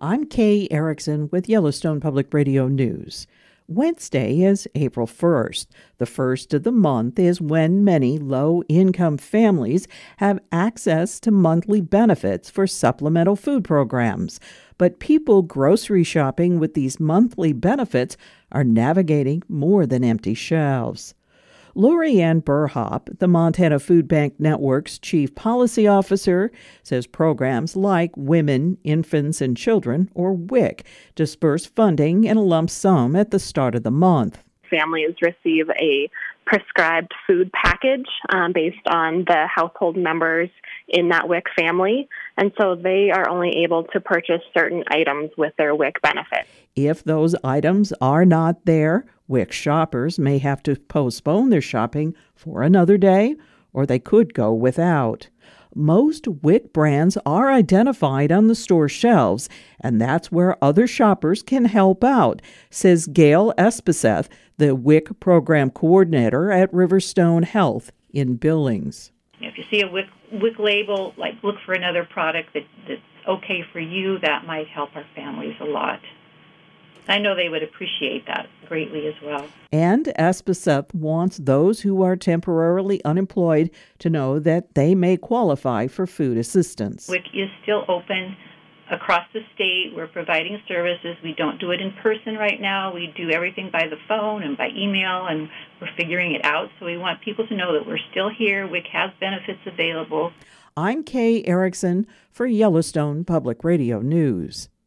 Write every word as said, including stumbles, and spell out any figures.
I'm Kay Erickson with Yellowstone Public Radio News. Wednesday is April first. The first of the month is when many low-income families have access to monthly benefits for supplemental food programs. But people grocery shopping with these monthly benefits are navigating more than empty shelves. Lori Ann Burhop, the Montana Food Bank Network's chief policy officer, says programs like Women, Infants, and Children, or W I C, disperse funding in a lump sum at the start of the month. Families receive a prescribed food package um, based on the household members in that W I C family, and so they are only able to purchase certain items with their W I C benefit. If those items are not there, W I C shoppers may have to postpone their shopping for another day, or they could go without. Most W I C brands are identified on the store shelves, and that's where other shoppers can help out, says Gail Espeseth, the W I C program coordinator at Riverstone Health in Billings. If you see a W I C, W I C label, like look for another product that, that's okay for you, that might help our families a lot. I know they would appreciate that greatly as well. And Espeseth wants those who are temporarily unemployed to know that they may qualify for food assistance. W I C is still open across the state. We're providing services. We don't do it in person right now. We do everything by the phone and by email, and we're figuring it out. So we want people to know that we're still here. W I C has benefits available. I'm Kay Erickson for Yellowstone Public Radio News.